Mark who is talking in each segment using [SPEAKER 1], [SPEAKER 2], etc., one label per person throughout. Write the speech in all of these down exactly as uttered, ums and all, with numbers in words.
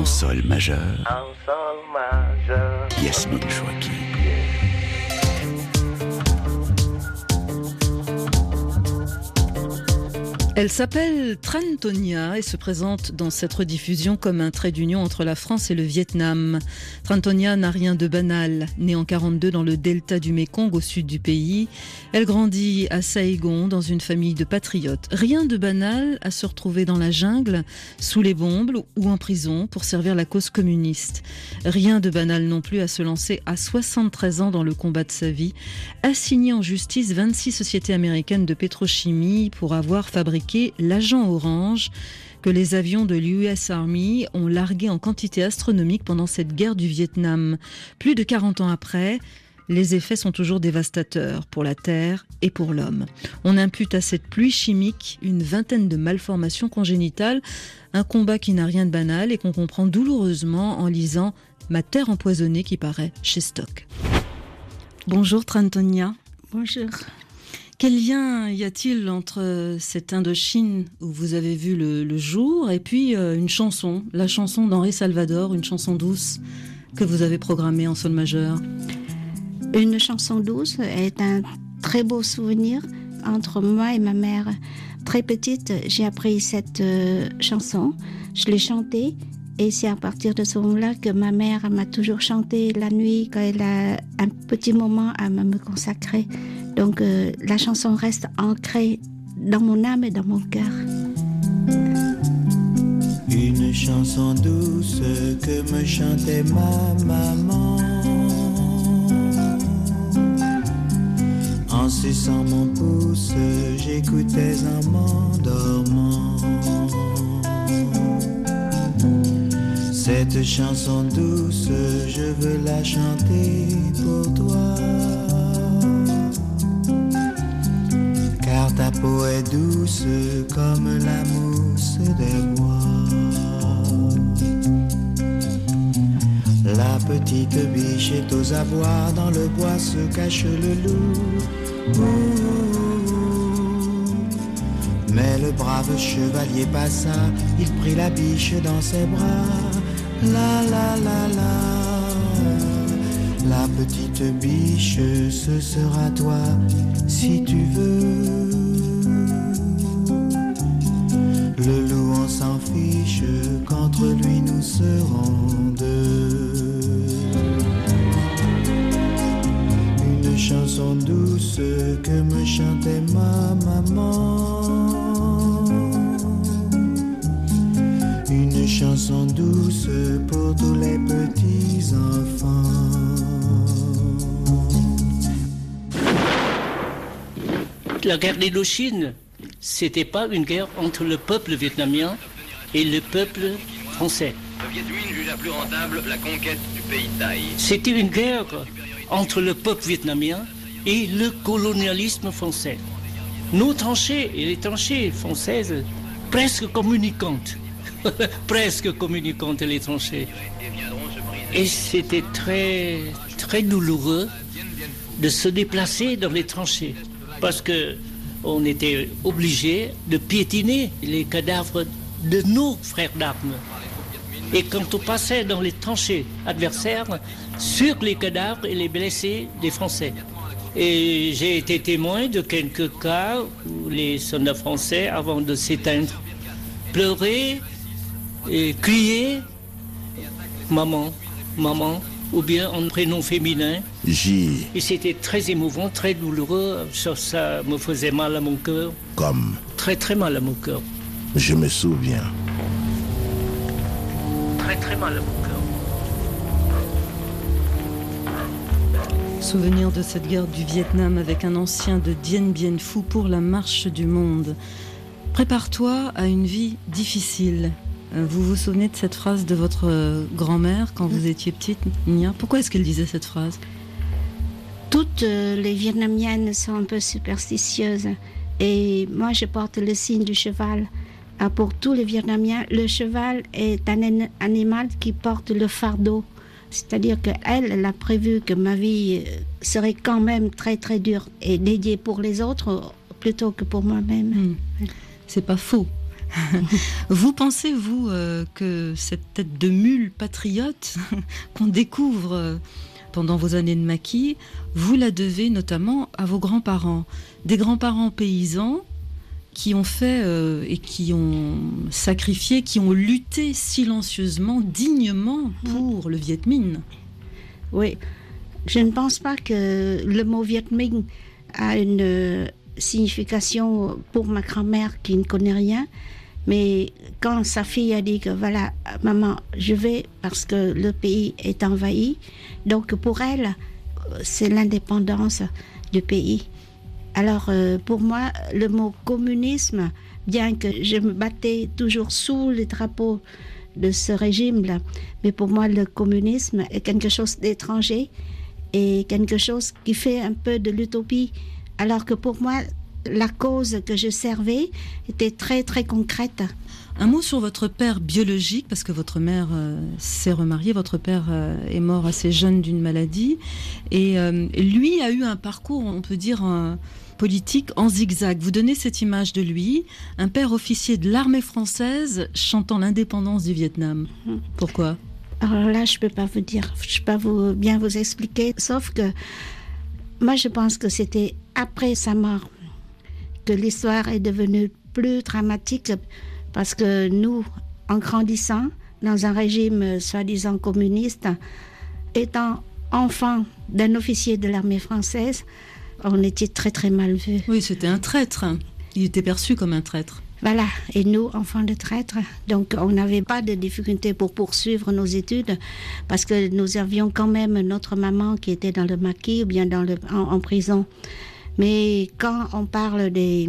[SPEAKER 1] En sol majeur.
[SPEAKER 2] En sol majeur.
[SPEAKER 1] Yasmine Chouaki.
[SPEAKER 3] Elle s'appelle Trentonia et se présente dans cette rediffusion comme un trait d'union entre la France et le Vietnam. Trentonia n'a rien de banal. Née en quarante-deux dans le delta du Mékong au sud du pays, elle grandit à Saigon dans une famille de patriotes. Rien de banal à se retrouver dans la jungle, sous les bombes ou en prison pour servir la cause communiste. Rien de banal non plus à se lancer à soixante-treize ans dans le combat de sa vie, assigner en justice vingt-six sociétés américaines de pétrochimie pour avoir fabriqué l'agent orange que les avions de l'U S Army ont largué en quantité astronomique pendant cette guerre du Vietnam. Plus de quarante ans après, les effets sont toujours dévastateurs pour la Terre et pour l'homme. On impute à cette pluie chimique une vingtaine de malformations congénitales, un combat qui n'a rien de banal et qu'on comprend douloureusement en lisant « Ma terre empoisonnée » qui paraît chez Stock. Bonjour Trentonia.
[SPEAKER 4] Bonjour.
[SPEAKER 3] Quel lien y a-t-il entre cette Indochine où vous avez vu le, le jour et puis euh, une chanson, la chanson d'Henri Salvador, une chanson douce que vous avez programmée en sol majeur?
[SPEAKER 4] Une chanson douce est un très beau souvenir entre moi et ma mère. Très petite, j'ai appris cette euh, chanson, je l'ai chantée et c'est à partir de ce moment-là que ma mère m'a toujours chanté la nuit quand elle a un petit moment à me consacrer. Donc euh, la chanson reste ancrée dans mon âme et dans mon cœur.
[SPEAKER 5] Une chanson douce que me chantait ma maman, en suçant mon pouce, j'écoutais en m'endormant. Cette chanson douce, je veux la chanter pour toi. Car ta peau est douce comme la mousse des bois. La petite biche est aux abois, dans le bois se cache le loup. Ouh. Mais le brave chevalier passa, il prit la biche dans ses bras. La la la la. La petite biche, ce sera toi, si tu veux. Le loup, on s'en fiche, qu'entre lui nous serons deux. Une chanson douce que me chantait ma maman. Une chanson douce pour tous les petits enfants.
[SPEAKER 6] La guerre d'Indochine, c'était pas une guerre entre le peuple vietnamien et le peuple français.
[SPEAKER 7] Le Viet Minh jugea plus rentable la conquête du pays Thaï.
[SPEAKER 6] C'était une guerre entre le peuple vietnamien et le colonialisme français. Nos tranchées et les tranchées françaises, presque communicantes. presque communicantes les tranchées. Et c'était très, très douloureux de se déplacer dans les tranchées. Parce qu'on était obligé de piétiner les cadavres de nos frères d'armes. Et quand on passait dans les tranchées adversaires, sur les cadavres et les blessés des Français. Et j'ai été témoin de quelques cas où les soldats français, avant de s'éteindre, pleuraient et criaient « Maman, maman », ou bien en prénom féminin.
[SPEAKER 1] J.
[SPEAKER 6] Et c'était très émouvant, très douloureux. Ça, ça me faisait mal à mon cœur.
[SPEAKER 1] Comme.
[SPEAKER 6] Très très mal à mon cœur.
[SPEAKER 1] Je me souviens.
[SPEAKER 6] Très très mal à mon cœur.
[SPEAKER 3] Souvenir de cette guerre du Vietnam avec un ancien de Dien Bien Phu pour la marche du monde. Prépare-toi à une vie difficile. Vous vous souvenez de cette phrase de votre grand-mère quand vous étiez petite, Nia? Pourquoi est-ce qu'elle disait cette phrase?
[SPEAKER 4] Toutes les Vietnamiennes sont un peu superstitieuses. Et moi, je porte le signe du cheval. Alors pour tous les Vietnamiens, le cheval est un animal qui porte le fardeau. C'est-à-dire qu'elle, elle a prévu que ma vie serait quand même très très dure et dédiée pour les autres plutôt que pour moi-même.
[SPEAKER 3] Mmh. C'est pas faux. Vous pensez, vous, euh, que cette tête de mule patriote qu'on découvre euh, pendant vos années de maquis, vous la devez notamment à vos grands-parents, des grands-parents paysans qui ont fait euh, et qui ont sacrifié, qui ont lutté silencieusement, dignement pour le Viet Minh.
[SPEAKER 4] Oui, je ne pense pas que le mot Viet Minh a une euh, signification pour ma grand-mère qui ne connaît rien, mais quand sa fille a dit que voilà, maman, je vais parce que le pays est envahi, donc pour elle, c'est l'indépendance du pays. Alors, euh, pour moi, le mot communisme, bien que je me battais toujours sous les drapeaux de ce régime-là, mais pour moi, le communisme est quelque chose d'étranger et quelque chose qui fait un peu de l'utopie, alors que pour moi, la cause que je servais était très, très concrète.
[SPEAKER 3] Un mot sur votre père biologique, parce que votre mère euh, s'est remariée, votre père euh, est mort assez jeune d'une maladie, et euh, lui a eu un parcours, on peut dire, un politique en zigzag. Vous donnez cette image de lui, un père officier de l'armée française chantant l'indépendance du Vietnam. Pourquoi ?
[SPEAKER 4] Alors là, je ne peux pas vous dire, je ne peux pas vous, bien vous expliquer, sauf que moi, je pense que c'était après sa mort que l'histoire est devenue plus dramatique, parce que nous, en grandissant dans un régime soi-disant communiste, étant enfant d'un officier de l'armée française, on était très très mal vus.
[SPEAKER 3] Oui, c'était un traître. Il était perçu comme un traître.
[SPEAKER 4] Voilà, et nous, enfants de traîtres, donc on n'avait pas de difficulté pour poursuivre nos études, parce que nous avions quand même notre maman qui était dans le maquis ou bien dans le, en, en prison. Mais quand on parle des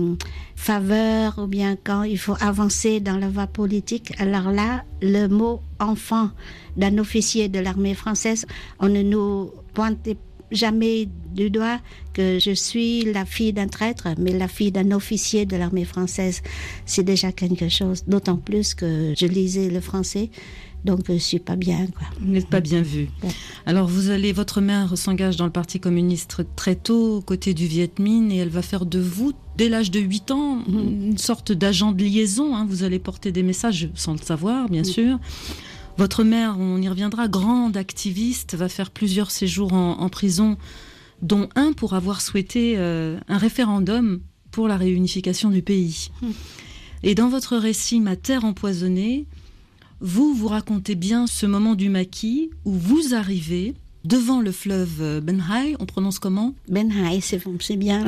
[SPEAKER 4] faveurs ou bien quand il faut avancer dans la voie politique, alors là, le mot enfant d'un officier de l'armée française, on ne nous pointait jamais du doigt que je suis la fille d'un traître, mais la fille d'un officier de l'armée française. C'est déjà quelque chose, d'autant plus que je lisais le français. Donc, je ne suis pas bien, quoi.
[SPEAKER 3] Vous n'êtes pas bien vu.
[SPEAKER 4] Ouais.
[SPEAKER 3] Alors, vous allez, votre mère s'engage dans le Parti communiste très tôt, aux côtés du Viet Minh, et elle va faire de vous, dès l'âge de huit ans, mmh. une sorte d'agent de liaison. Hein. Vous allez porter des messages, sans le savoir, bien mmh. sûr. Votre mère, on y reviendra, grande activiste, va faire plusieurs séjours en, en prison, dont un pour avoir souhaité euh, un référendum pour la réunification du pays. Mmh. Et dans votre récit « Ma terre empoisonnée », vous, vous racontez bien ce moment du maquis où vous arrivez devant le fleuve Ben Hai. On prononce comment ?
[SPEAKER 4] Ben Hai, c'est, c'est bien.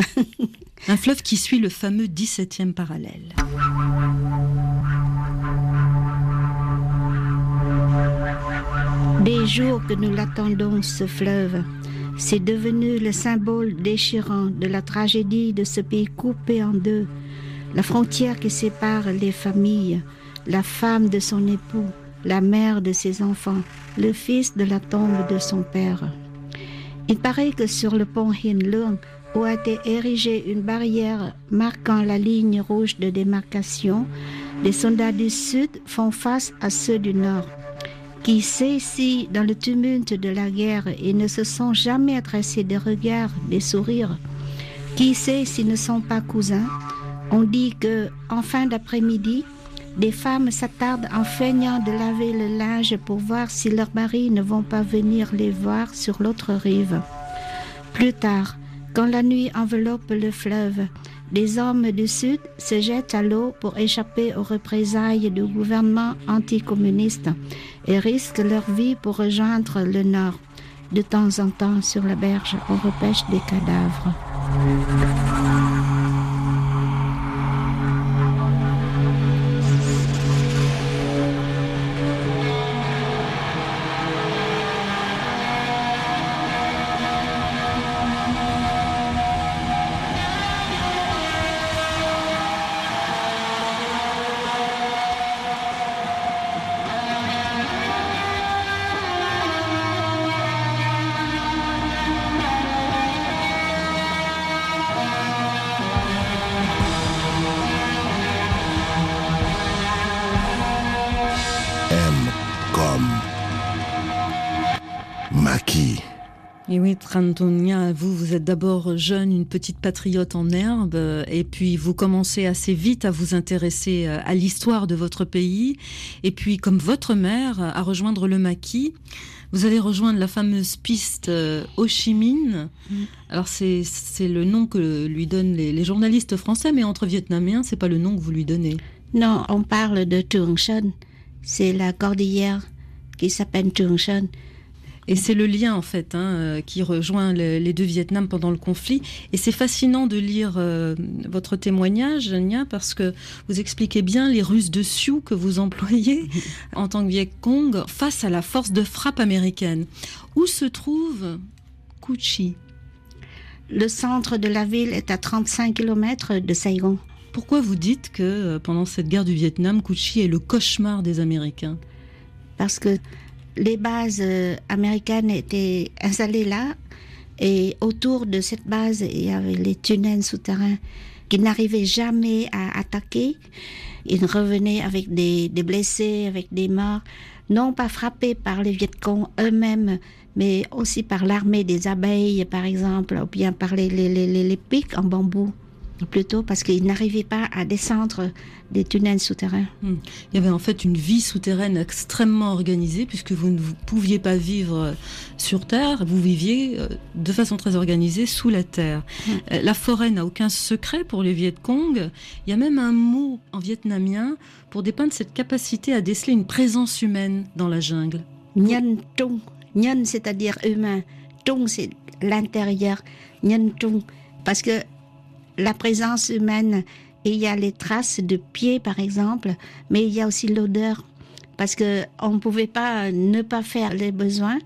[SPEAKER 3] Un fleuve qui suit le fameux dix-septième parallèle.
[SPEAKER 4] Des jours que nous l'attendons, ce fleuve, c'est devenu le symbole déchirant de la tragédie de ce pays coupé en deux, la frontière qui sépare les familles, la femme de son époux, la mère de ses enfants, le fils de la tombe de son père. Il paraît que sur le pont Hin Leung, où a été érigée une barrière marquant la ligne rouge de démarcation, les soldats du Sud font face à ceux du Nord. Qui sait si, dans le tumulte de la guerre, ils ne se sont jamais adressés des regards, des sourires? Qui sait s'ils ne sont pas cousins? On dit que, en fin d'après-midi, des femmes s'attardent en feignant de laver le linge pour voir si leurs maris ne vont pas venir les voir sur l'autre rive. Plus tard, quand la nuit enveloppe le fleuve, les hommes du Sud se jettent à l'eau pour échapper aux représailles du gouvernement anticommuniste et risquent leur vie pour rejoindre le Nord. De temps en temps, sur la berge, on repêche des cadavres.
[SPEAKER 3] Et oui, Tran Tonia, vous, vous êtes d'abord jeune, une petite patriote en herbe, et puis vous commencez assez vite à vous intéresser à l'histoire de votre pays, et puis comme votre mère, à rejoindre le maquis. Vous allez rejoindre la fameuse piste Ho Chi Minh. Mmh. Alors c'est, c'est le nom que lui donnent les, les journalistes français, mais entre Vietnamiens, c'est pas le nom que vous lui donnez.
[SPEAKER 4] Non, on parle de Trường Sơn. C'est la cordillère qui s'appelle Trường Sơn.
[SPEAKER 3] Et c'est le lien, en fait, hein, qui rejoint le, les deux Vietnams pendant le conflit. Et c'est fascinant de lire euh, votre témoignage, Nia, parce que vous expliquez bien les ruses de Sioux que vous employez en tant que Viet Cong face à la force de frappe américaine. Où se trouve Cu Chi ?
[SPEAKER 4] Le centre de la ville est à trente-cinq kilomètres de Saigon.
[SPEAKER 3] Pourquoi vous dites que pendant cette guerre du Vietnam, Cu Chi est le cauchemar des Américains ?
[SPEAKER 4] Parce que les bases euh, américaines étaient installées là, et autour de cette base, il y avait les tunnels souterrains qui n'arrivaient jamais à attaquer. Ils revenaient avec des, des blessés, avec des morts, non pas frappés par les Viet Cong eux-mêmes, mais aussi par l'armée des abeilles, par exemple, ou bien par les, les, les, les pics en bambou. Plutôt parce qu'ils n'arrivaient pas à descendre des tunnels souterrains.
[SPEAKER 3] Hum. Il y avait en fait une vie souterraine extrêmement organisée, puisque vous ne pouviez pas vivre sur Terre, vous viviez de façon très organisée sous la Terre. Hum. La forêt n'a aucun secret pour les Viet Cong. Il y a même un mot en vietnamien pour dépeindre cette capacité à déceler une présence humaine dans la jungle.
[SPEAKER 4] Nhân Trung. Nhân, c'est-à-dire humain. Trung, c'est l'intérieur. Nhân Trung. Parce que la présence humaine, et il y a les traces de pieds par exemple, mais il y a aussi l'odeur, parce qu'on ne pouvait pas ne pas faire les besoins.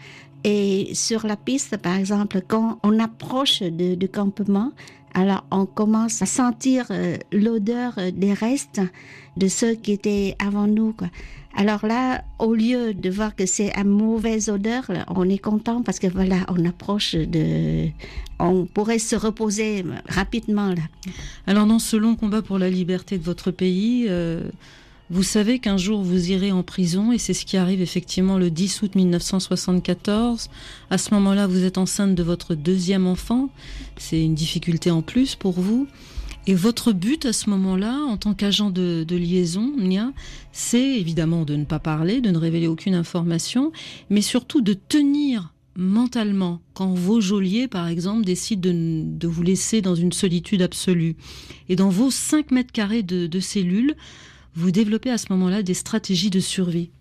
[SPEAKER 4] Et sur la piste par exemple, quand on approche de, du campement, alors on commence à sentir euh, l'odeur des restes de ceux qui étaient avant nous, quoi. Alors là, au lieu de voir que c'est une mauvaise odeur, on est content parce que voilà, on approche de... On pourrait se reposer rapidement là.
[SPEAKER 3] Alors dans ce long combat pour la liberté de votre pays, euh, vous savez qu'un jour vous irez en prison, et c'est ce qui arrive effectivement le dix août mille neuf cent soixante-quatorze. À ce moment-là, vous êtes enceinte de votre deuxième enfant. C'est une difficulté en plus pour vous. Et votre but à ce moment-là, en tant qu'agent de, de liaison, Nia, c'est évidemment de ne pas parler, de ne révéler aucune information, mais surtout de tenir mentalement quand vos geôliers, par exemple, décident de, de vous laisser dans une solitude absolue. Et dans vos cinq mètres carrés de, de cellules, vous développez à ce moment-là des stratégies de survie.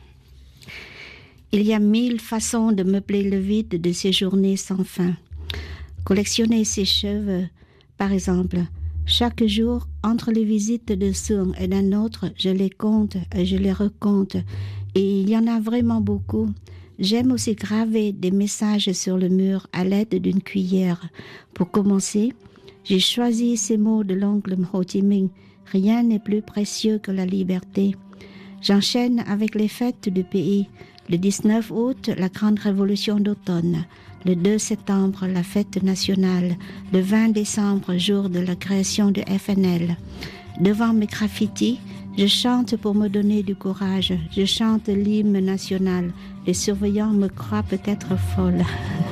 [SPEAKER 4] Il y a mille façons de meubler le vide de ces journées sans fin. Collectionner ses cheveux, par exemple. Chaque jour, entre les visites de Sung et d'un autre, je les compte et je les recompte. Et il y en a vraiment beaucoup. J'aime aussi graver des messages sur le mur à l'aide d'une cuillère. Pour commencer, j'ai choisi ces mots de l'oncle Ho Chi Minh. Rien n'est plus précieux que la liberté. J'enchaîne avec les fêtes du pays. Le dix-neuf août, la grande révolution d'automne. Le deux septembre, la fête nationale. Le vingt décembre, jour de la création de F N L. Devant mes graffitis, je chante pour me donner du courage. Je chante l'hymne national. Les surveillants me croient peut-être folle.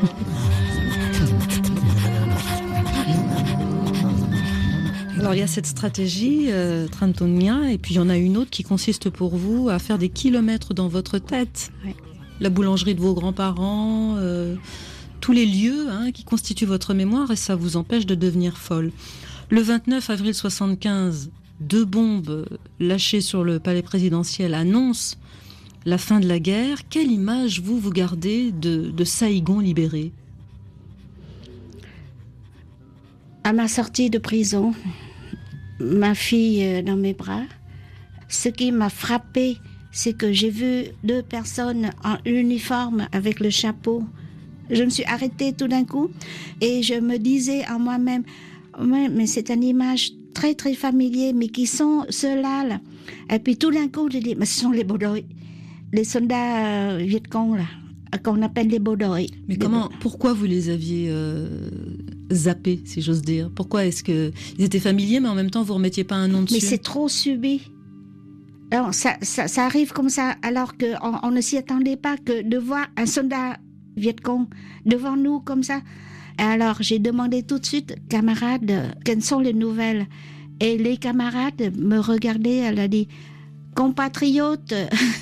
[SPEAKER 3] Alors il y a cette stratégie, euh, Tran Tonia, et puis il y en a une autre qui consiste pour vous à faire des kilomètres dans votre tête.
[SPEAKER 4] Oui.
[SPEAKER 3] La boulangerie de vos grands-parents, euh, tous les lieux hein, qui constituent votre mémoire, et ça vous empêche de devenir folle. Le vingt-neuf avril soixante-quinze, deux bombes lâchées sur le palais présidentiel annoncent la fin de la guerre. Quelle image vous, vous gardez de, de Saïgon libéré ?
[SPEAKER 4] À ma sortie de prison, ma fille dans mes bras, ce qui m'a frappée, c'est que j'ai vu deux personnes en uniforme avec le chapeau. Je me suis arrêtée tout d'un coup et je me disais en moi-même, mais c'est une image très très familière, mais qui sont ceux-là là. Et puis tout d'un coup, je dis, mais ce sont les Bodoï, les soldats euh, Viet Cong là, qu'on appelle les Bodoï.
[SPEAKER 3] Mais comment, pourquoi vous les aviez euh, zappés, si j'ose dire ? Pourquoi est-ce que ils étaient familiers, mais en même temps vous remettiez pas un nom dessus ?
[SPEAKER 4] Mais c'est trop subi. Alors, ça, ça, ça arrive comme ça, alors qu'on on ne s'y attendait pas, que de voir un soldat Vietcong devant nous comme ça. Et alors j'ai demandé tout de suite, camarades, quelles sont les nouvelles? Et les camarades me regardaient, elle a dit, compatriotes,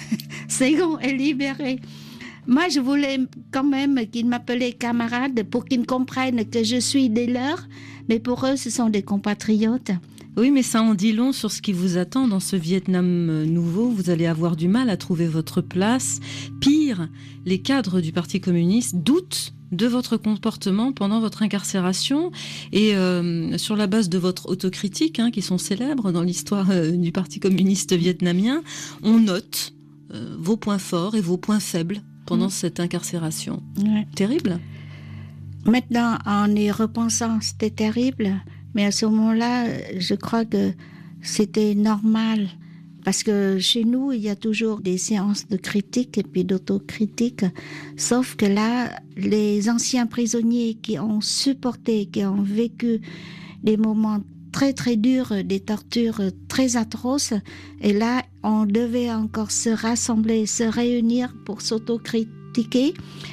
[SPEAKER 4] Saigon est libéré. Moi, je voulais quand même qu'ils m'appelaient camarades pour qu'ils comprennent que je suis des leurs, mais pour eux, ce sont des compatriotes.
[SPEAKER 3] Oui, mais ça en dit long sur ce qui vous attend dans ce Vietnam nouveau. Vous allez avoir du mal à trouver votre place. Pire, les cadres du Parti communiste doutent de votre comportement pendant votre incarcération et euh, sur la base de votre autocritique, hein, qui sont célèbres dans l'histoire euh, du Parti communiste vietnamien, on note euh, vos points forts et vos points faibles pendant mmh. cette incarcération.
[SPEAKER 4] Ouais.
[SPEAKER 3] Terrible.
[SPEAKER 4] Maintenant, en y repensant, c'était terrible, mais à ce moment-là, je crois que c'était normal. Parce que chez nous, il y a toujours des séances de critique et puis d'autocritique. Sauf que là, les anciens prisonniers qui ont supporté, qui ont vécu des moments très très durs, des tortures très atroces, et là, on devait encore se rassembler, se réunir pour s'autocritiquer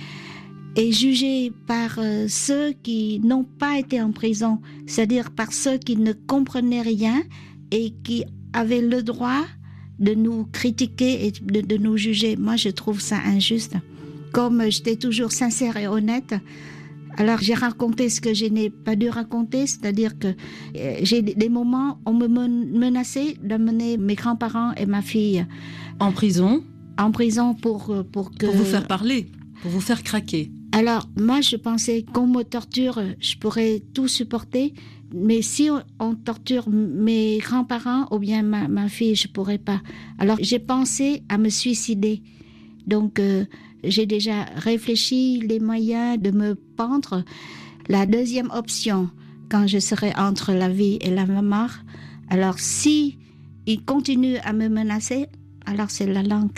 [SPEAKER 4] et juger par euh, ceux qui n'ont pas été en prison, c'est-à-dire par ceux qui ne comprenaient rien et qui avaient le droit de nous critiquer et de, de nous juger. Moi, je trouve ça injuste. Comme j'étais toujours sincère et honnête, alors j'ai raconté ce que je n'ai pas dû raconter, c'est-à-dire que euh, j'ai des moments où on me menaçait d'amener mes grands-parents et ma fille
[SPEAKER 3] en prison,
[SPEAKER 4] en prison pour pour que
[SPEAKER 3] pour vous faire parler, pour vous faire craquer.
[SPEAKER 4] Alors moi, je pensais qu'on me torture, je pourrais tout supporter. Mais si on, on torture mes grands-parents ou bien ma, ma fille, je ne pourrais pas. Alors, j'ai pensé à me suicider. Donc, euh, j'ai déjà réfléchi les moyens de me pendre. La deuxième option, quand je serai entre la vie et la mort, alors si ils continuent à me menacer, alors c'est la langue.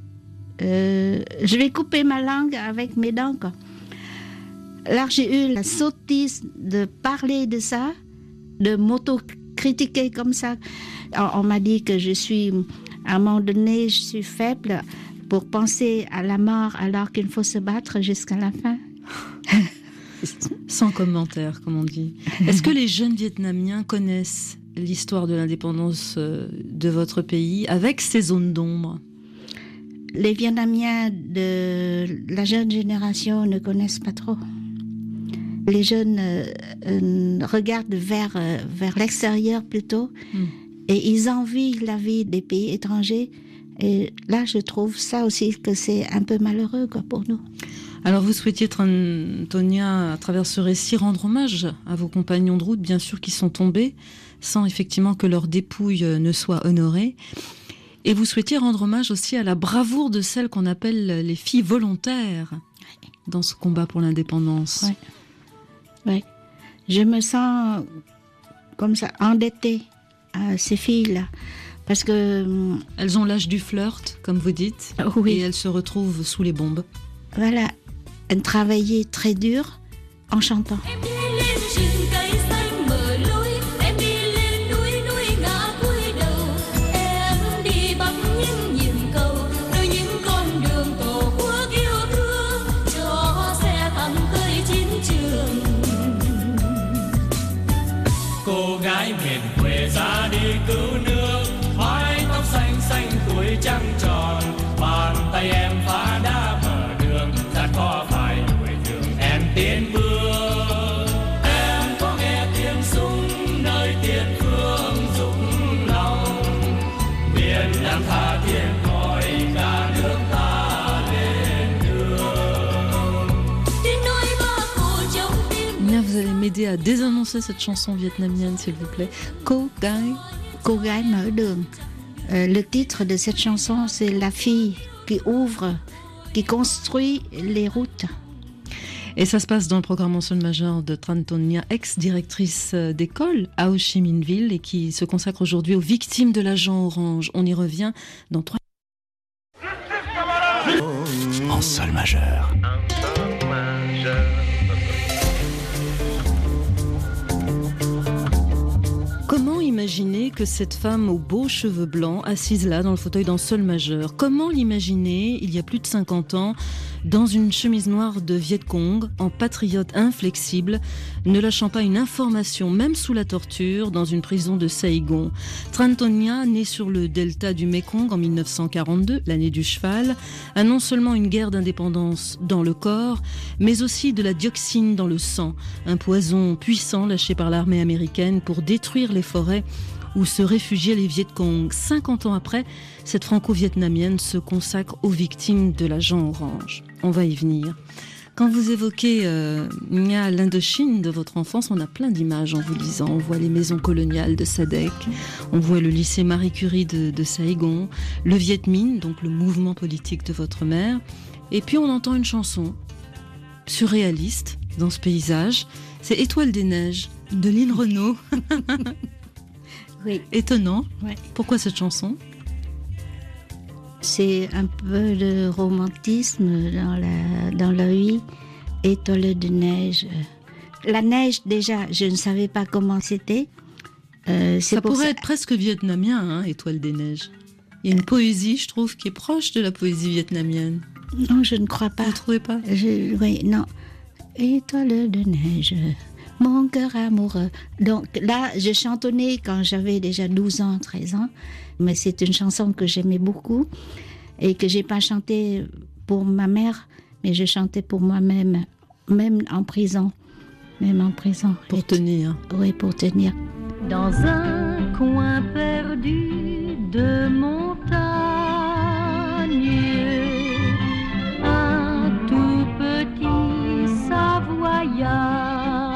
[SPEAKER 4] Euh, je vais couper ma langue avec mes dents, quoi. Alors, j'ai eu la sottise de parler de ça, de m'auto-critiquer comme ça. On, on m'a dit que je suis, à un moment donné, je suis faible pour penser à la mort alors qu'il faut se battre jusqu'à la fin.
[SPEAKER 3] Sans commentaire, comme on dit. Est-ce que les jeunes Vietnamiens connaissent l'histoire de l'indépendance de votre pays avec ses zones d'ombre?
[SPEAKER 4] Les Vietnamiens de la jeune génération ne connaissent pas trop. Les jeunes euh, euh, regardent vers, euh, vers l'extérieur plutôt, mm. et ils envient la vie des pays étrangers. Et là, je trouve ça aussi que c'est un peu malheureux, quoi, pour nous.
[SPEAKER 3] Alors, vous souhaitiez, Tonia, à travers ce récit, rendre hommage à vos compagnons de route, bien sûr, qui sont tombés, sans effectivement que leur dépouille ne soit honorée. Et vous souhaitiez rendre hommage aussi à la bravoure de celles qu'on appelle les filles volontaires dans ce combat pour l'indépendance.
[SPEAKER 4] Oui. Oui, je me sens comme ça, endettée à ces filles-là, parce que...
[SPEAKER 3] Elles ont l'âge du flirt, comme vous dites,
[SPEAKER 4] oui.
[SPEAKER 3] Et elles se retrouvent sous les bombes.
[SPEAKER 4] Voilà, elles travaillaient très dur en chantant.
[SPEAKER 8] Cô gái miền quê ra đi cứu nước, mái tóc xanh xanh tuổi trăng tròn, bàn tay em phá đá mở đường, gian khó phải đuổi đường em tiến bước. Em có nghe tiếng súng nơi tiền phương rụng lòng, miền Nam tha thiết gọi cả nước ta lên đường.
[SPEAKER 3] Bien, vous allez m'aider à désannoncer cette chanson vietnamienne, s'il vous plaît. Cô gái.
[SPEAKER 4] Cô gái mở đường. Euh, le titre de cette chanson, c'est la fille qui ouvre, qui construit les routes.
[SPEAKER 3] Et ça se passe dans le programme en sol majeur de Tran Tonia, ex-directrice d'école à Ho Chi Minh Ville et qui se consacre aujourd'hui aux victimes de l'agent orange. On y revient dans trois...
[SPEAKER 1] En sol majeur.
[SPEAKER 2] En sol majeur.
[SPEAKER 3] Comment imaginer l'imaginer que cette femme aux beaux cheveux blancs, assise là dans le fauteuil dans sol majeur? Comment l'imaginer, il y a plus de cinquante ans, dans une chemise noire de Viet Cong, en patriote inflexible, ne lâchant pas une information, même sous la torture, dans une prison de Saigon? Tran Ton Nha, née sur le delta du Mékong en mille neuf cent quarante-deux, l'année du cheval, a non seulement une guerre d'indépendance dans le corps, mais aussi de la dioxine dans le sang, un poison puissant lâché par l'armée américaine pour détruire les forêts où se réfugiaient les Viet Cong. cinquante ans après, cette franco-vietnamienne se consacre aux victimes de l'agent orange. On va y venir. Quand vous évoquez euh, Nha, l'Indochine de votre enfance, on a plein d'images en vous lisant. On voit les maisons coloniales de Sadek, on voit le lycée Marie Curie de, de Saigon, le Viet Minh, donc le mouvement politique de votre mère. Et puis on entend une chanson surréaliste dans ce paysage. C'est Étoile des Neiges de Lynn Renaud.
[SPEAKER 4] Oui.
[SPEAKER 3] Étonnant.
[SPEAKER 4] Ouais.
[SPEAKER 3] Pourquoi cette chanson?
[SPEAKER 4] C'est un peu de romantisme dans la, dans la vie. Étoile de neige. La neige, déjà, je ne savais pas comment c'était. Euh, c'est
[SPEAKER 3] ça
[SPEAKER 4] pour
[SPEAKER 3] pourrait
[SPEAKER 4] ça...
[SPEAKER 3] être presque vietnamien, hein, Étoile des Neiges. Il y a une poésie, je trouve, qui est proche de la poésie vietnamienne.
[SPEAKER 4] Non, je ne crois pas.
[SPEAKER 3] Vous ne trouvez pas?
[SPEAKER 4] je, Oui, non. Étoile de neige, mon cœur amoureux. Donc là, je chantonnais quand j'avais déjà douze ans, treize ans. Mais c'est une chanson que j'aimais beaucoup et que j'ai pas chantée pour ma mère, mais je chantais pour moi-même, même en prison. Même en prison.
[SPEAKER 3] Pour
[SPEAKER 4] et
[SPEAKER 3] tenir.
[SPEAKER 4] Oui, pour tenir.
[SPEAKER 9] Dans un coin perdu de montagne, un tout petit Savoyard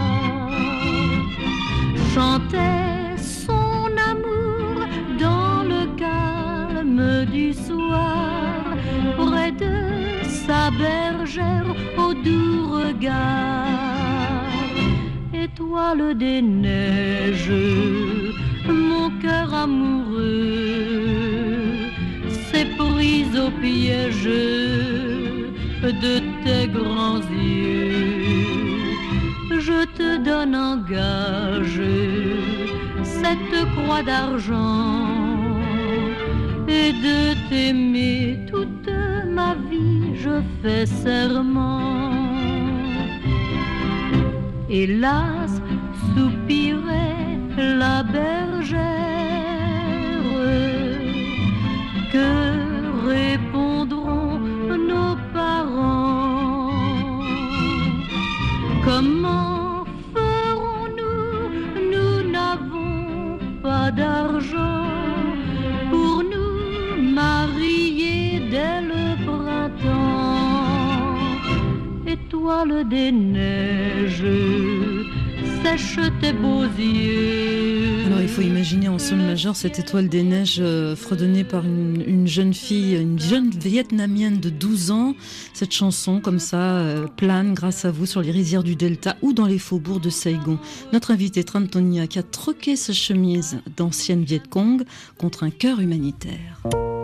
[SPEAKER 9] chantait son amour dans le calme du soir, près de sa bergère au doux regard. Étoile des neiges, mon cœur amoureux s'est prise au piège de tes grands yeux. Je te donne en gage cette croix d'argent et de t'aimer toute ma vie, je fais serment. Hélas, soupirait la bergère, que répondront nos parents? Comment ferons-nous? Nous n'avons pas d'argent pour nous marier dès le printemps. Étoile des neiges, sèche tes beaux yeux.
[SPEAKER 3] Alors il faut imaginer en sol majeur cette Étoile des Neiges euh, fredonnée par une, une jeune fille, une jeune vietnamienne de douze ans. Cette chanson comme ça euh, plane grâce à vous sur les rizières du Delta ou dans les faubourgs de Saigon. Notre invité Tran Ton Nha qui a troqué sa chemise d'ancienne Viet Cong contre un cœur humanitaire.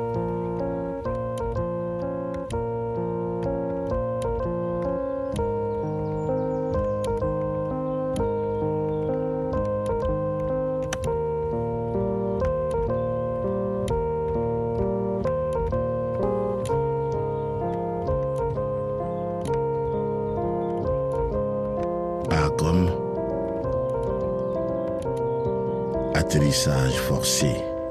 [SPEAKER 10] Comme atterrissage forcé.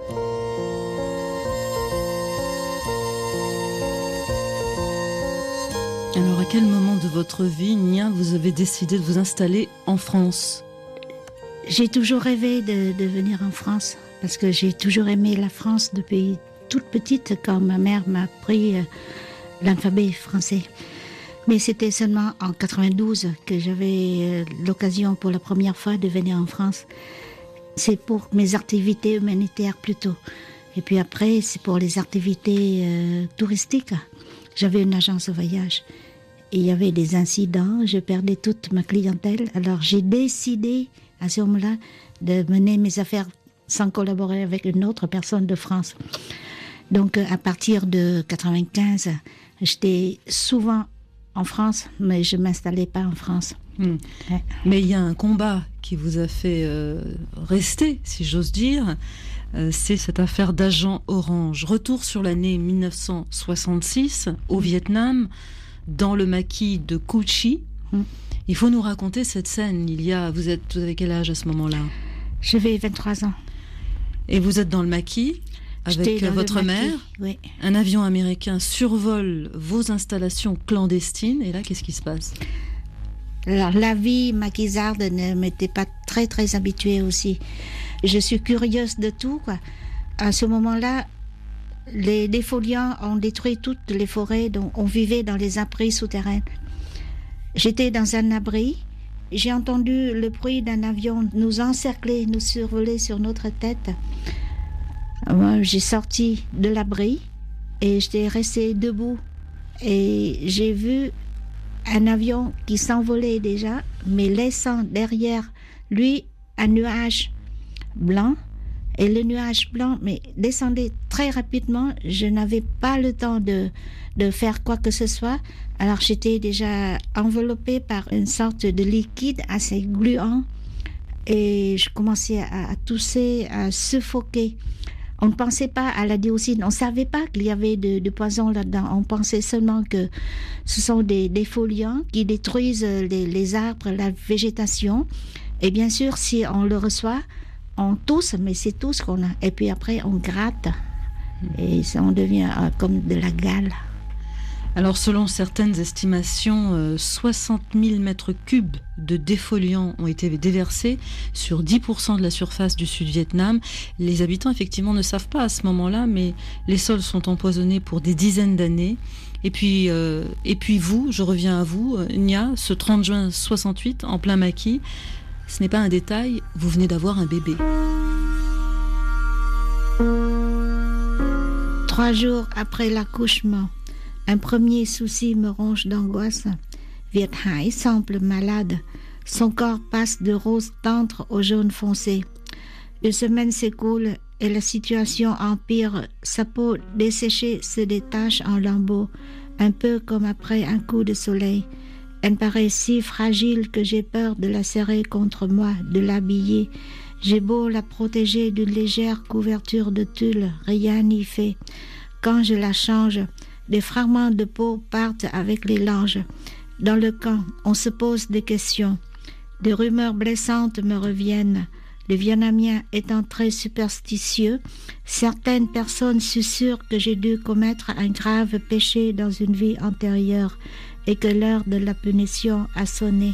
[SPEAKER 3] Alors à quel moment de votre vie, Nha, vous avez décidé de vous installer en France?
[SPEAKER 4] J'ai toujours rêvé de, de venir en France parce que j'ai toujours aimé la France depuis toute petite quand ma mère m'a appris euh, l'alphabet français. Mais c'était seulement en quatre-vingt-douze que j'avais l'occasion pour la première fois de venir en France. C'est pour mes activités humanitaires plutôt. Et puis après, c'est pour les activités euh, touristiques. J'avais une agence de voyage. Et il y avait des incidents, je perdais toute ma clientèle. Alors j'ai décidé à ce moment-là de mener mes affaires sans collaborer avec une autre personne de France. Donc à partir de quatre-vingt-quinze, j'étais souvent en France, mais je ne m'installais pas en France.
[SPEAKER 3] Mmh.
[SPEAKER 4] Ouais.
[SPEAKER 3] Mais il y a un combat qui vous a fait euh, rester, si j'ose dire, euh, c'est cette affaire d'agent orange. Retour sur l'année mille neuf cent soixante-six, au mmh. Vietnam, dans le maquis de Cu Chi. Mmh. Il faut nous raconter cette scène. Il y a, vous, êtes, vous avez quel âge à ce moment-là?
[SPEAKER 4] J'avais vingt-trois ans.
[SPEAKER 3] Et vous êtes dans le maquis avec votre mère.
[SPEAKER 4] Oui.
[SPEAKER 3] Un avion américain survole vos installations clandestines. Et là, qu'est-ce qui se passe?
[SPEAKER 4] Alors, la vie maquisarde ne m'était pas très, très habituée aussi. Je suis curieuse de tout, quoi. À ce moment-là, les défoliants ont détruit toutes les forêts, donc on vivait dans les abris souterrains. J'étais dans un abri. J'ai entendu le bruit d'un avion nous encercler, nous survoler sur notre tête. Moi, j'ai sorti de l'abri et j'étais restée debout. Et j'ai vu un avion qui s'envolait déjà, mais laissant derrière lui un nuage blanc. Et le nuage blanc mais descendait très rapidement. Je n'avais pas le temps de, de faire quoi que ce soit. Alors j'étais déjà enveloppée par une sorte de liquide assez gluant. Et je commençais à, à tousser, à suffoquer. On ne pensait pas à la dioxine. On ne savait pas qu'il y avait de, de poison là-dedans. On pensait seulement que ce sont des défoliants qui détruisent les, les arbres, la végétation. Et bien sûr, si on le reçoit, on tousse, mais c'est tout ce qu'on a. Et puis après, on gratte. Et ça, on devient euh, comme de la gale.
[SPEAKER 3] Alors, selon certaines estimations, euh, soixante mille mètres cubes de défoliants ont été déversés sur dix pour cent de la surface du Sud-Vietnam. Les habitants, effectivement, ne savent pas à ce moment-là, mais les sols sont empoisonnés pour des dizaines d'années. Et puis, euh, et puis vous, je reviens à vous, Nya, ce trente juin soixante-huit, en plein maquis, ce n'est pas un détail, vous venez d'avoir un bébé.
[SPEAKER 4] Trois jours après l'accouchement, un premier souci me ronge d'angoisse. Viet Hai semble malade. Son corps passe de rose tendre au jaune foncé. Une semaine s'écoule et la situation empire. Sa peau desséchée se détache en lambeaux, un peu comme après un coup de soleil. Elle paraît si fragile que j'ai peur de la serrer contre moi, de l'habiller. J'ai beau la protéger d'une légère couverture de tulle, rien n'y fait. Quand je la change, des fragments de peau partent avec les langes. Dans le camp, on se pose des questions. Des rumeurs blessantes me reviennent. Les Vietnamiens étant très superstitieux, certaines personnes susurrent que j'ai dû commettre un grave péché dans une vie antérieure et que l'heure de la punition a sonné.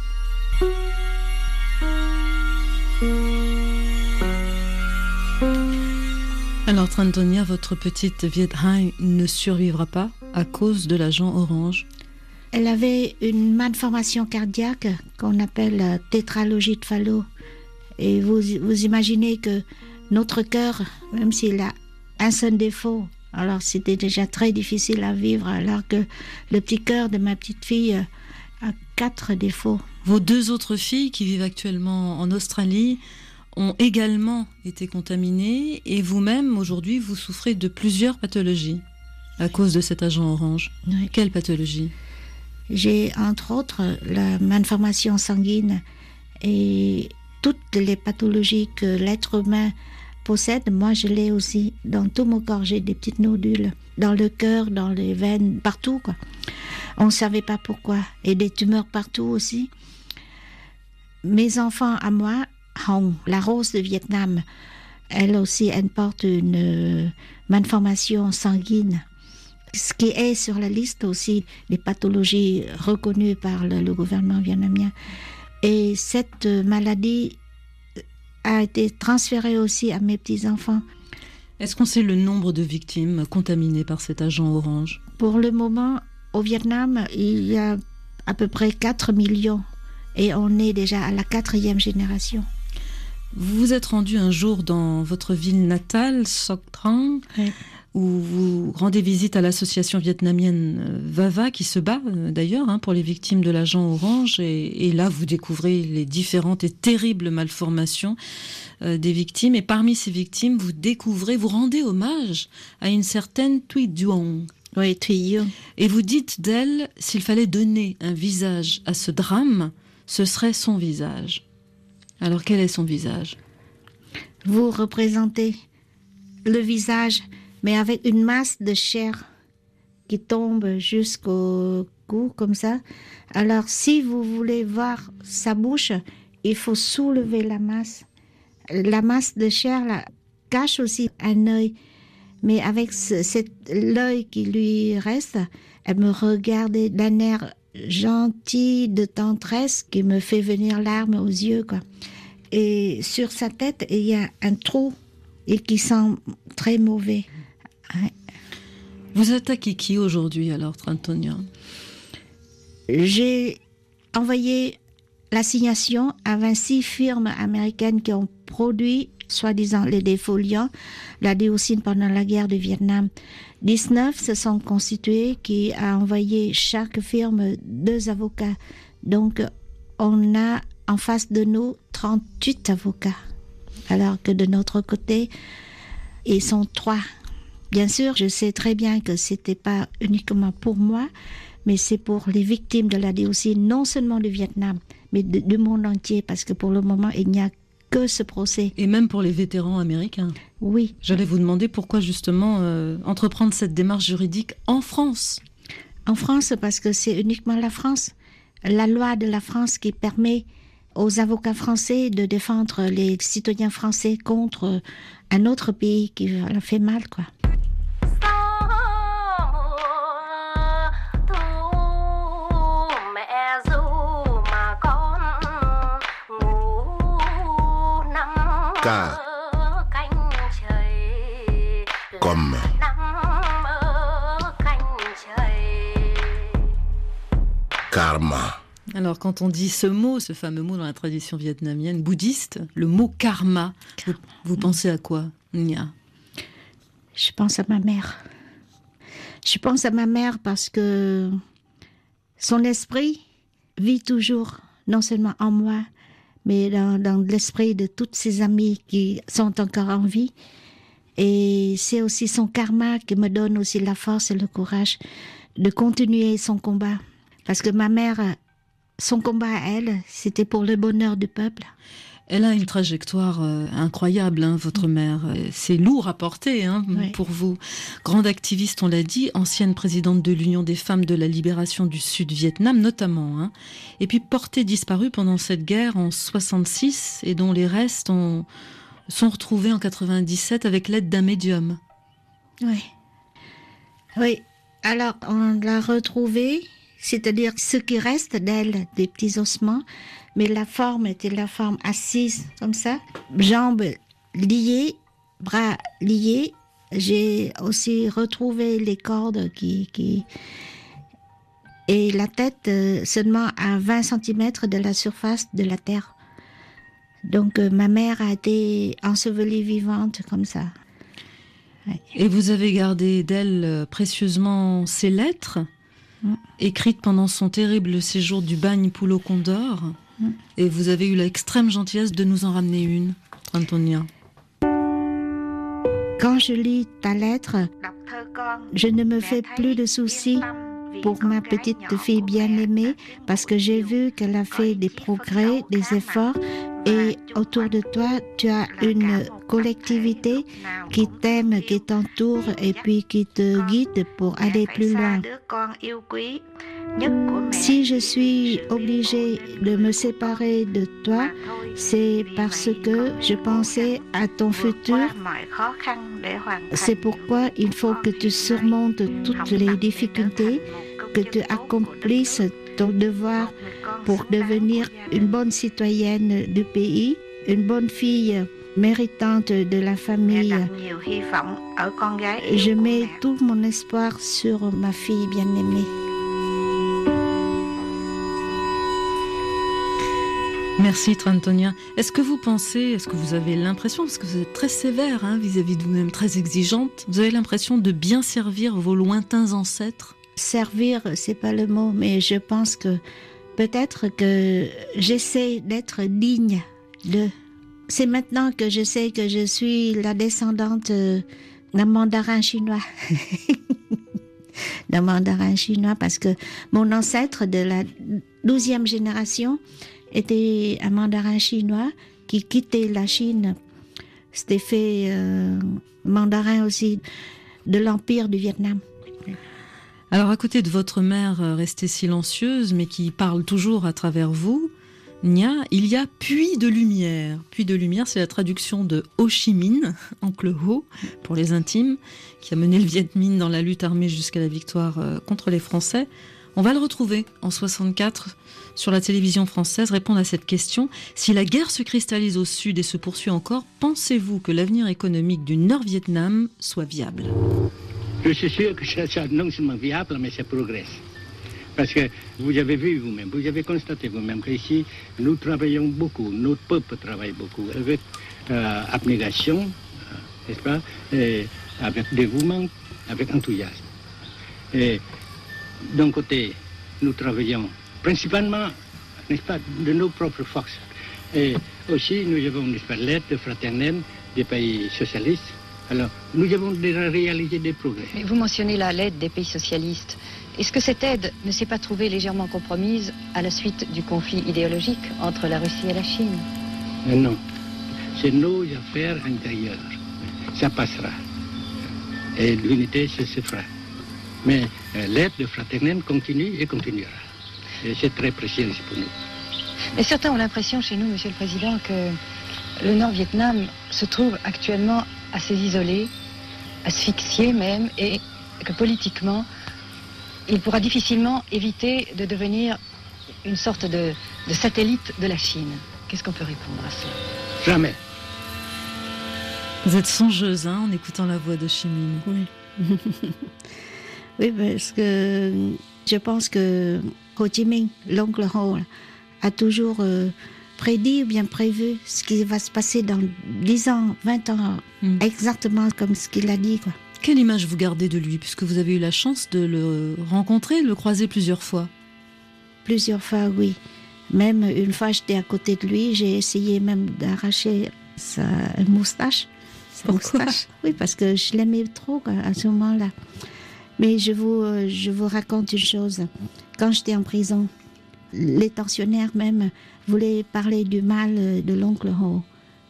[SPEAKER 3] Alors, Tran Ton Nha, votre petite Viet Hai ne survivra pas à cause de l'agent orange.
[SPEAKER 4] Elle avait une malformation cardiaque qu'on appelle tétralogie de Fallot. Et vous, vous imaginez que notre cœur, même s'il a un seul défaut, alors c'était déjà très difficile à vivre, alors que le petit cœur de ma petite fille a quatre défauts.
[SPEAKER 3] Vos deux autres filles qui vivent actuellement en Australie ont également été contaminées et vous-même, aujourd'hui, vous souffrez de plusieurs pathologies à cause de cet agent orange.
[SPEAKER 4] Oui.
[SPEAKER 3] Quelle pathologie?
[SPEAKER 4] J'ai entre autres la malformation sanguine et toutes les pathologies que l'être humain possède, moi je l'ai aussi. Dans tout mon corps, j'ai des petites nodules, dans le cœur, dans les veines, partout, quoi. On ne savait pas pourquoi. Et des tumeurs partout aussi. Mes enfants à moi, Hong, la rose de Vietnam, elle aussi, elle porte une euh, malformation sanguine. Ce qui est sur la liste aussi des pathologies reconnues par le, le gouvernement vietnamien. Et cette maladie a été transférée aussi à mes petits-enfants.
[SPEAKER 3] Est-ce qu'on sait le nombre de victimes contaminées par cet agent orange?
[SPEAKER 4] Pour le moment, au Vietnam, il y a à peu près quatre millions. Et on est déjà à la quatrième génération.
[SPEAKER 3] Vous vous êtes rendu un jour dans votre ville natale, Soc Trang, oui, où vous rendez visite à l'association vietnamienne VAVA, qui se bat euh, d'ailleurs hein, pour les victimes de l'agent orange. Et, et là, vous découvrez les différentes et terribles malformations euh, des victimes. Et parmi ces victimes, vous découvrez, vous rendez hommage à une certaine Thuy Duong.
[SPEAKER 4] Oui, tuyau.
[SPEAKER 3] Et vous dites d'elle, s'il fallait donner un visage à ce drame, ce serait son visage. Alors quel est son visage ?
[SPEAKER 4] Vous représentez le visage, mais avec une masse de chair qui tombe jusqu'au cou, comme ça. Alors, si vous voulez voir sa bouche, il faut soulever la masse. La masse de chair là, cache aussi un œil. Mais avec ce, cet, l'œil qui lui reste, elle me regardait d'un air gentil, de tendresse, qui me fait venir larmes aux yeux, quoi. Et sur sa tête, il y a un trou et qui sent très mauvais. Ouais.
[SPEAKER 3] Vous attaquez qui aujourd'hui alors, Trentogna ?
[SPEAKER 4] J'ai envoyé l'assignation à vingt-six firmes américaines qui ont produit, soi-disant, les défoliants, la dioxine pendant la guerre du Vietnam. dix-neuf se sont constitués qui a envoyé chaque firme deux avocats. Donc, on a en face de nous trente-huit avocats. Alors que de notre côté, ils sont trois. Bien sûr, je sais très bien que c'était pas uniquement pour moi, mais c'est pour les victimes de la dioxine, non seulement du Vietnam, mais de, du monde entier, parce que pour le moment, il n'y a que ce procès.
[SPEAKER 3] Et même pour les vétérans américains.
[SPEAKER 4] Oui.
[SPEAKER 3] J'allais vous demander pourquoi justement euh, entreprendre cette démarche juridique en France.
[SPEAKER 4] En France, parce que c'est uniquement la France. La loi de la France qui permet aux avocats français de défendre les citoyens français contre un autre pays qui leur fait mal, quoi.
[SPEAKER 10] Car, comme, karma.
[SPEAKER 3] Alors, quand on dit ce mot, ce fameux mot dans la tradition vietnamienne bouddhiste, le mot karma, vous, vous pensez à quoi, Nya ?
[SPEAKER 4] Je pense à ma mère. Je pense à ma mère parce que son esprit vit toujours, non seulement en moi, mais dans, dans l'esprit de toutes ses amies qui sont encore en vie. Et c'est aussi son karma qui me donne aussi la force et le courage de continuer son combat. Parce que ma mère, son combat à elle, c'était pour le bonheur du peuple.
[SPEAKER 3] Elle a une trajectoire euh, incroyable, hein, votre mère. C'est lourd à porter, hein, oui. Pour vous. Grande activiste, on l'a dit, ancienne présidente de l'Union des femmes de la libération du Sud-Vietnam, notamment. Hein. Et puis portée disparue pendant cette guerre en soixante-six, et dont les restes ont, sont retrouvés en quatre-vingt-dix-sept avec l'aide d'un médium.
[SPEAKER 4] Oui. Oui. Alors, on l'a retrouvée, c'est-à-dire ce qui reste d'elle, des petits ossements, mais la forme était la forme assise, comme ça, jambes liées, bras liés. J'ai aussi retrouvé les cordes qui... qui... et la tête euh, seulement à vingt centimètres de la surface de la terre. Donc euh, ma mère a été ensevelie vivante comme ça. Ouais.
[SPEAKER 3] Et vous avez gardé d'elle euh, précieusement ces lettres, mm. écrites pendant son terrible séjour du bagne Pulo Condor. Mm. Et vous avez eu l'extrême gentillesse de nous en ramener une, Trentogna.
[SPEAKER 4] Quand je lis ta lettre, je ne me fais plus de soucis pour ma petite fille bien-aimée parce que j'ai vu qu'elle a fait des progrès, des efforts et autour de toi, tu as une collectivité qui t'aime, qui t'entoure et puis qui te guide pour aller plus loin. Si je suis obligée de me séparer de toi, c'est parce que je pensais à ton futur. C'est pourquoi il faut que tu surmontes toutes les difficultés, que tu accomplisses ton devoir pour devenir une bonne citoyenne du pays, une bonne fille méritante de la famille. Je mets tout mon espoir sur ma fille bien-aimée.
[SPEAKER 3] Merci Trentogna. Est-ce que vous pensez, est-ce que vous avez l'impression, parce que vous êtes très sévère hein, vis-à-vis de vous-même, très exigeante, vous avez l'impression de bien servir vos lointains ancêtres ?
[SPEAKER 4] Servir, c'est pas le mot, mais je pense que peut-être que j'essaie d'être digne de... C'est maintenant que je sais que je suis la descendante d'un mandarin chinois. de mandarin chinois parce que mon ancêtre de la douzième génération était un mandarin chinois qui quittait la Chine. C'était fait euh, mandarin aussi de l'Empire du Vietnam.
[SPEAKER 3] Alors à côté de votre mère euh, restée silencieuse mais qui parle toujours à travers vous, Nha, il y a Puits de lumière. Puits de lumière, c'est la traduction de Ho Chi Minh, oncle Ho, pour les intimes, qui a mené le Viet Minh dans la lutte armée jusqu'à la victoire euh, contre les Français. On va le retrouver en soixante-quatre sur la télévision française, répondre à cette question. Si la guerre se cristallise au sud et se poursuit encore, pensez-vous que l'avenir économique du Nord-Vietnam soit viable ?
[SPEAKER 11] Je suis sûr que c'est non seulement viable, mais ça progresse. Parce que vous avez vu vous-même, vous avez constaté vous-même qu'ici, nous travaillons beaucoup, notre peuple travaille beaucoup, avec euh, abnégation, euh, n'est-ce pas, et avec dévouement, avec enthousiasme. Et d'un côté, nous travaillons principalement, n'est-ce pas, de nos propres forces. Et aussi, nous avons, n'est-ce pas, l'aide fraternelle des pays socialistes. Alors, nous avons déjà réalisé des progrès.
[SPEAKER 12] Mais vous mentionnez là l'aide des pays socialistes. Est-ce que cette aide ne s'est pas trouvée légèrement compromise à la suite du conflit idéologique entre la Russie et la Chine ?
[SPEAKER 11] Mais non, c'est nos affaires intérieures. Ça passera. Et l'unité, ça se fera. Mais euh, l'aide fraternelle continue et continuera. Et c'est très précieux pour nous.
[SPEAKER 12] Mais certains ont l'impression chez nous, Monsieur le Président, que le Nord-Vietnam se trouve actuellement assez isolé, asphyxié même, et que politiquement, il pourra difficilement éviter de devenir une sorte de, de satellite de la Chine. Qu'est-ce qu'on peut répondre à ça ?
[SPEAKER 11] Jamais.
[SPEAKER 3] Vous êtes songeuse, hein, en écoutant la voix de Chi Minh.
[SPEAKER 4] Oui. Oui, parce que je pense que Ho Chi Minh, l'oncle Ho, a toujours euh, prédit ou bien prévu ce qui va se passer dans dix ans, vingt ans, mm. exactement comme ce qu'il a dit, quoi.
[SPEAKER 3] Quelle image vous gardez de lui, puisque vous avez eu la chance de le rencontrer, de le croiser plusieurs fois ?
[SPEAKER 4] Plusieurs fois, oui. Même une fois, j'étais à côté de lui, j'ai essayé même d'arracher sa moustache. Sa moustache. Oui, parce que je l'aimais trop à ce moment-là. Mais je vous, je vous raconte une chose. Quand j'étais en prison, les tortionnaires même voulaient parler du mal de l'oncle Ho,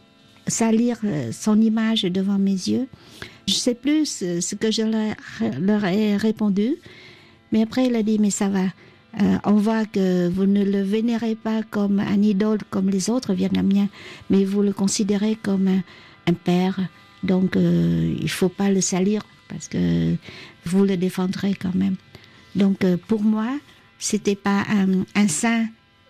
[SPEAKER 4] salir son image devant mes yeux. Je ne sais plus ce que je leur ai répondu, mais après il a dit, mais ça va, euh, on voit que vous ne le vénérez pas comme un idole comme les autres Vietnamiens, mais vous le considérez comme un, un père, donc euh, il ne faut pas le salir, parce que vous le défendrez quand même. Donc euh, pour moi, ce n'était pas un, un saint.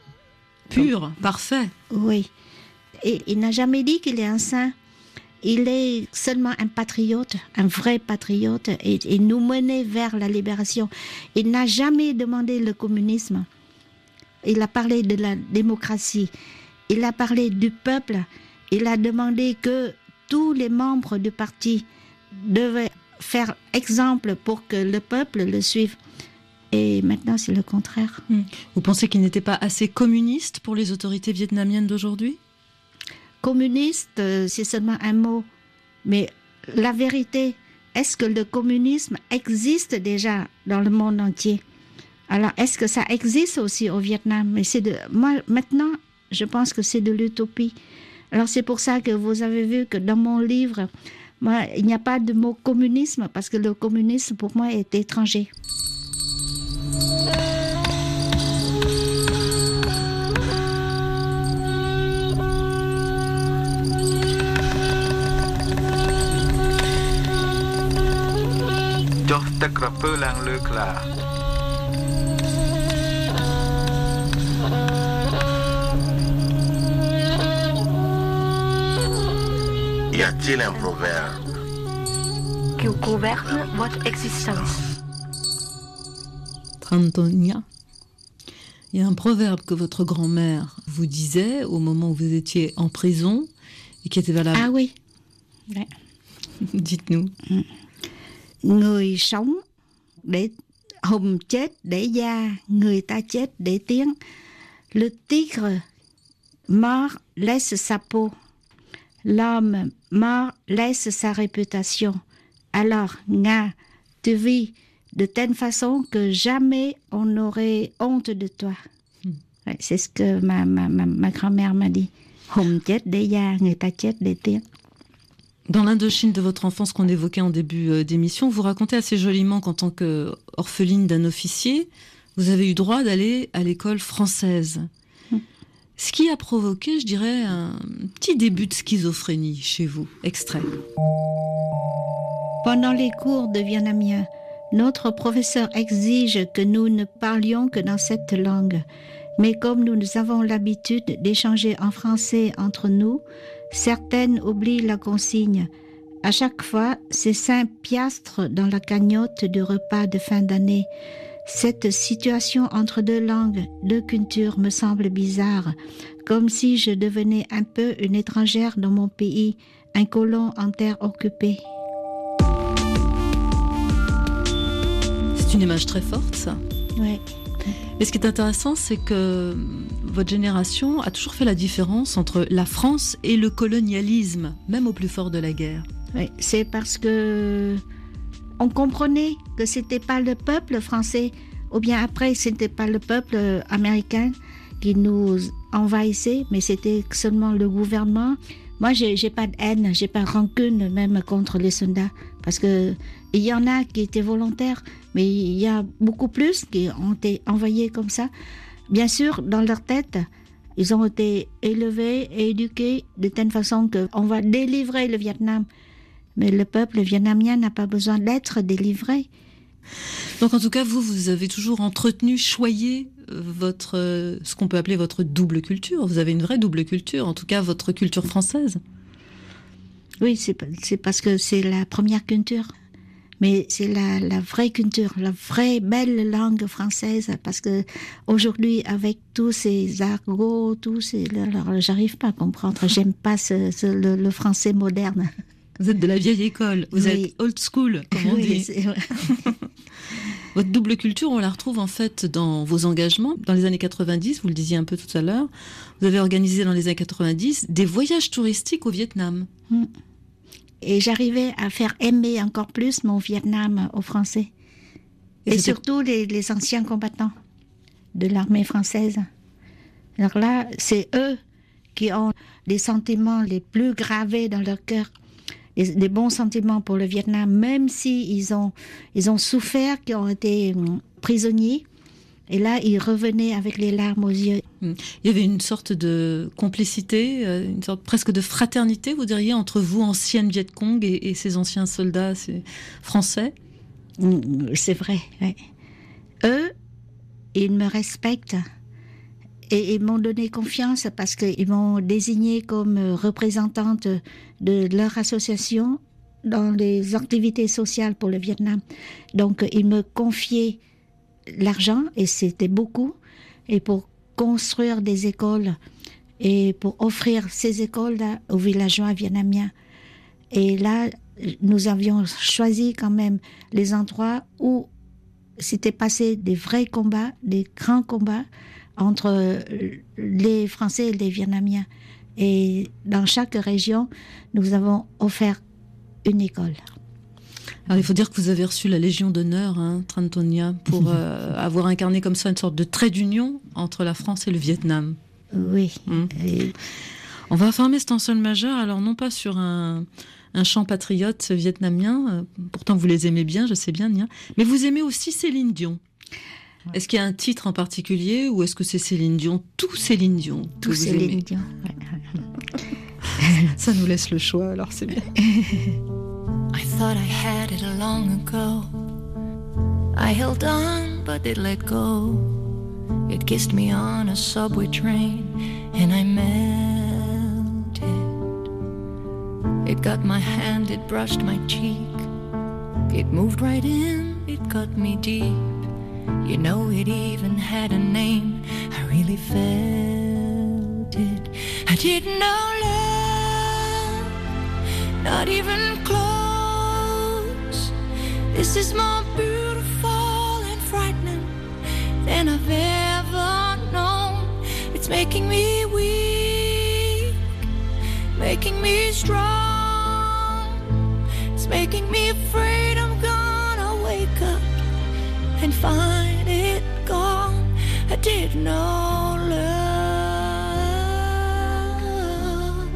[SPEAKER 3] Pur,
[SPEAKER 4] donc,
[SPEAKER 3] parfait.
[SPEAKER 4] Oui, et il n'a jamais dit qu'il est un saint. Il est seulement un patriote, un vrai patriote, et, et nous mener vers la libération. Il n'a jamais demandé le communisme. Il a parlé de la démocratie. Il a parlé du peuple. Il a demandé que tous les membres du parti devaient faire exemple pour que le peuple le suive. Et maintenant, c'est le contraire.
[SPEAKER 3] Vous pensez qu'il n'était pas assez communiste pour les autorités vietnamiennes d'aujourd'hui ?
[SPEAKER 4] Communiste, c'est seulement un mot. Mais la vérité, est-ce que le communisme existe déjà dans le monde entier ? Alors, est-ce que ça existe aussi au Vietnam ? Mais c'est de, moi, maintenant, je pense que c'est de l'utopie. Alors, c'est pour ça que vous avez vu que dans mon livre, moi, il n'y a pas de mot communisme, parce que le communisme, pour moi, est étranger.
[SPEAKER 10] Y a-t-il un proverbe
[SPEAKER 13] qui gouverne votre existence?
[SPEAKER 3] Tran Ton Nha, il y a un proverbe que votre grand-mère vous disait au moment où vous étiez en prison et qui était valable.
[SPEAKER 4] Ah oui. Ouais.
[SPEAKER 3] Dites-nous.
[SPEAKER 4] Người sống để hùng chết để da, người ta chết để tiếng. Le tigre mort laisse sa peau. L'homme mort laisse sa réputation. Alors, Nga, tu vis de telle façon que jamais on n'aurait honte de toi. Mm. Ouais, c'est ce que ma, ma, ma, ma grand-mère m'a dit.
[SPEAKER 3] Dans l'Indochine de votre enfance qu'on évoquait en début d'émission, vous racontez assez joliment qu'en tant qu'orpheline d'un officier, vous avez eu droit d'aller à l'école française. Mm. Ce qui a provoqué, je dirais, un petit début de schizophrénie chez vous. Extrait.
[SPEAKER 4] Pendant les cours de vietnamien, notre professeur exige que nous ne parlions que dans cette langue. Mais comme nous avons l'habitude d'échanger en français entre nous, certaines oublient la consigne. À chaque fois, c'est cinq piastres dans la cagnotte du repas de fin d'année. Cette situation entre deux langues, deux cultures me semble bizarre, comme si je devenais un peu une étrangère dans mon pays, un colon en terre occupée.
[SPEAKER 3] C'est une image très forte, ça.
[SPEAKER 4] Oui.
[SPEAKER 3] Et ce qui est intéressant, c'est que votre génération a toujours fait la différence entre la France et le colonialisme, même au plus fort de la guerre.
[SPEAKER 4] Oui, c'est parce que on comprenait que c'était pas le peuple français, ou bien après, c'était pas le peuple américain qui nous envahissait, mais c'était seulement le gouvernement. Moi, j'ai, j'ai pas de haine, j'ai pas de rancune même contre les soldats, parce que il y en a qui étaient volontaires, mais il y a beaucoup plus qui ont été envoyés comme ça. Bien sûr, dans leur tête, ils ont été élevés et éduqués de telle façon qu'on va délivrer le Vietnam. Mais le peuple vietnamien n'a pas besoin d'être délivré.
[SPEAKER 3] Donc en tout cas, vous, vous avez toujours entretenu, choyé votre, ce qu'on peut appeler votre double culture. Vous avez une vraie double culture, en tout cas votre culture française.
[SPEAKER 4] Oui, c'est, c'est parce que c'est la première culture. Mais c'est la, la vraie culture, la vraie belle langue française, parce que aujourd'hui, avec tous ces argots, tous ces, alors, j'arrive pas à comprendre. J'aime pas ce, ce, le, le français moderne.
[SPEAKER 3] Vous êtes de la vieille école, vous oui. êtes old school, comme on
[SPEAKER 4] oui,
[SPEAKER 3] dit. Votre double culture, on la retrouve en fait dans vos engagements. Dans les années quatre-vingt-dix, vous le disiez un peu tout à l'heure, vous avez organisé dans les années quatre-vingt-dix des voyages touristiques au Vietnam.
[SPEAKER 4] Mm. Et j'arrivais à faire aimer encore plus mon Vietnam aux Français. Et, Et surtout les, les anciens combattants de l'armée française. Alors là, c'est eux qui ont les sentiments les plus gravés dans leur cœur. Les, les bons sentiments pour le Vietnam, même s'ils ont, ils ont souffert, qu'ils ont été prisonniers. Et là, ils revenaient avec les larmes aux yeux.
[SPEAKER 3] Il y avait une sorte de complicité, une sorte presque de fraternité, vous diriez, entre vous, anciennes Viet Cong, et, et ces anciens soldats ces français.
[SPEAKER 4] C'est vrai, oui. Eux, ils me respectent et ils m'ont donné confiance parce qu'ils m'ont désignée comme représentante de leur association dans les activités sociales pour le Vietnam. Donc, ils me confiaient l'argent, et c'était beaucoup, et pour construire des écoles et pour offrir ces écoles-là aux villageois vietnamiens. Et là, nous avions choisi quand même les endroits où s'étaient passés des vrais combats, des grands combats entre les Français et les Vietnamiens. Et dans chaque région, nous avons offert une école.
[SPEAKER 3] Alors, il faut dire que vous avez reçu la Légion d'honneur, hein, Tran Ton Nha, pour euh, avoir incarné comme ça une sorte de trait d'union entre la France et le Vietnam.
[SPEAKER 4] Oui.
[SPEAKER 3] Hum. Et... On va fermer cet en sol majeur, alors non pas sur un, un chant patriote vietnamien, euh, pourtant vous les aimez bien, je sais bien, Nha, mais vous aimez aussi Céline Dion. Ouais. Est-ce qu'il y a un titre en particulier, ou est-ce que c'est Céline Dion, tout Céline Dion que
[SPEAKER 4] Tout
[SPEAKER 3] vous
[SPEAKER 4] Céline
[SPEAKER 3] aimez?
[SPEAKER 4] Dion,
[SPEAKER 3] ouais. Ça nous laisse le choix, alors c'est bien.
[SPEAKER 14] I thought I had it long ago. I held on, but it let go. It kissed me on a subway train, and I melted. It got my hand, it brushed my cheek. It moved right in, it cut me deep. You know, it even had a name. I really felt it. I didn't know love, not even close. This is more beautiful and frightening than I've ever known. It's making me weak, making me strong. It's making me afraid I'm gonna wake up and find it gone. I didn't know love.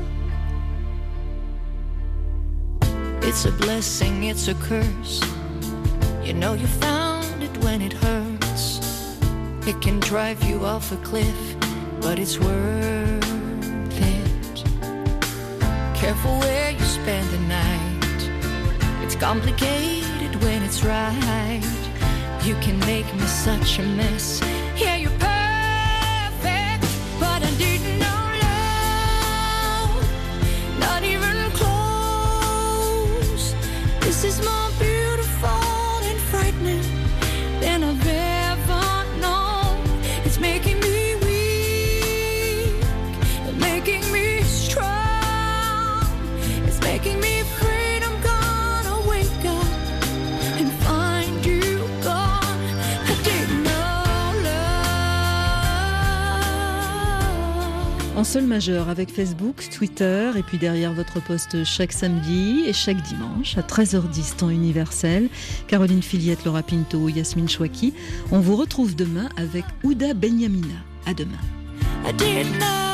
[SPEAKER 14] It's a blessing, it's a curse. You know you found it when it hurts. It can drive you off a cliff, but it's worth it. Careful where you spend the night. It's complicated when it's right. You can make me such a mess. Yeah, you're perfect, but I didn't know love. Not even close. This is more beautiful and frightening than I've ever known. It's making me weak, making me strong. It's making me afraid I'm gonna wake up and find you gone. I didn't know love.
[SPEAKER 3] En sol majeur avec Facebook, Twitter et puis derrière votre poste chaque samedi et chaque dimanche à treize heures dix temps universel. Caroline Filiette, Laura Pinto, Yasmine Chouaki. On vous retrouve demain avec Ouda Benyamina. À demain.
[SPEAKER 14] I didn't know.